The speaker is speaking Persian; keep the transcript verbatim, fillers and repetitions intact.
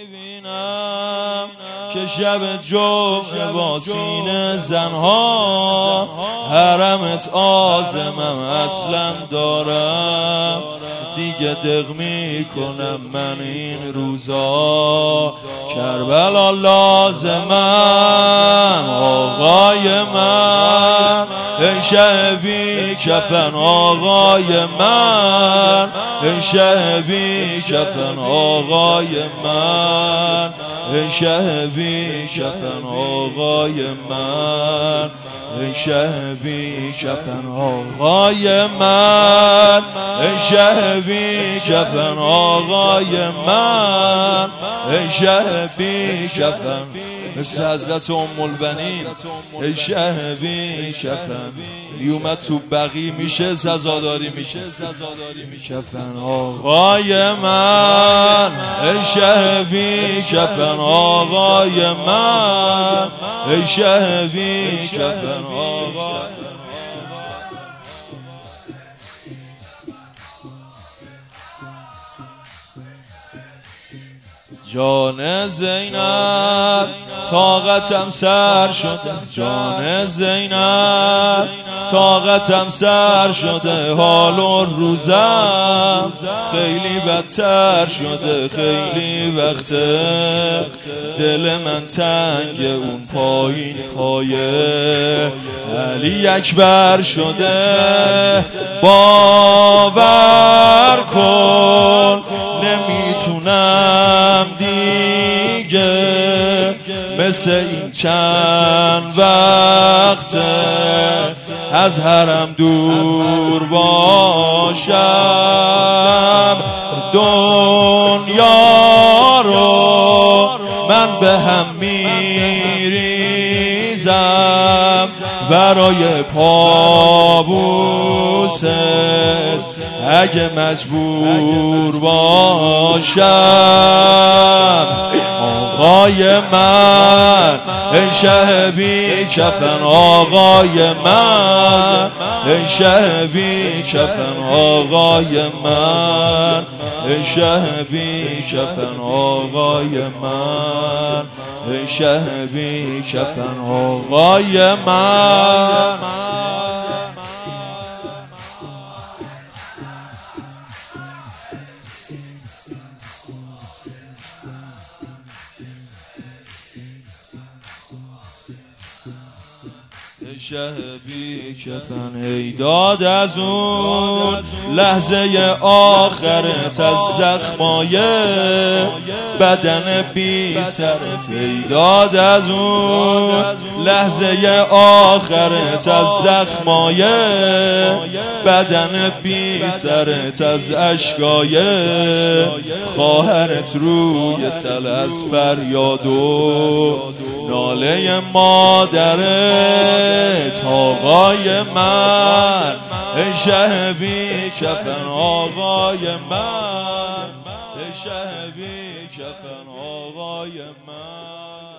میبینم که شب جمعه با سینه زنها حرمت آزمم اصلا دارم دیگه دق میکنم من این روزا کربلا لازمم آقای من ای شه بی کفن آقای من ای شه بی کفن آقای من ای شه بی کفن آقای من ای شه بی کفن آقای من ای شه بی کفن آقای من ای شه بی کفن مثل حضرت ام البنین ای شه بی کفن میومد تو بقی میشه سزاداری میشه کفن آقای من ای شه بی کفن آقای من ای شه بی کفن آقای جان زینب طاقتم سر شده جان زینب طاقتم سر شده حال و روزم خیلی بدتر شده خیلی وقته دل من تنگ اون پایین پایه علی اکبر شده باور کن نمیتونم دیگه مثل این چند وقته از حرم دور باشم دنیا رو من به هم میریزم برای پابوست اگه مجبور باشم آقای من ای شه بی کفن آقای من ای شه بی کفن آقای من ای شه بی کفن آقای من ای شه بی کفن آقای من ای شه بی کفن ای داد از اون لحظه آخرت از زخمای بدن بی سرت ای داد از اون لحظه آخرت از زخمای بدن بی سرت از اشکای خواهرت روی تل از فریاد و ناله مادرت آقای من ای شه بی کفن آقای من ای شه بی کفن آقای من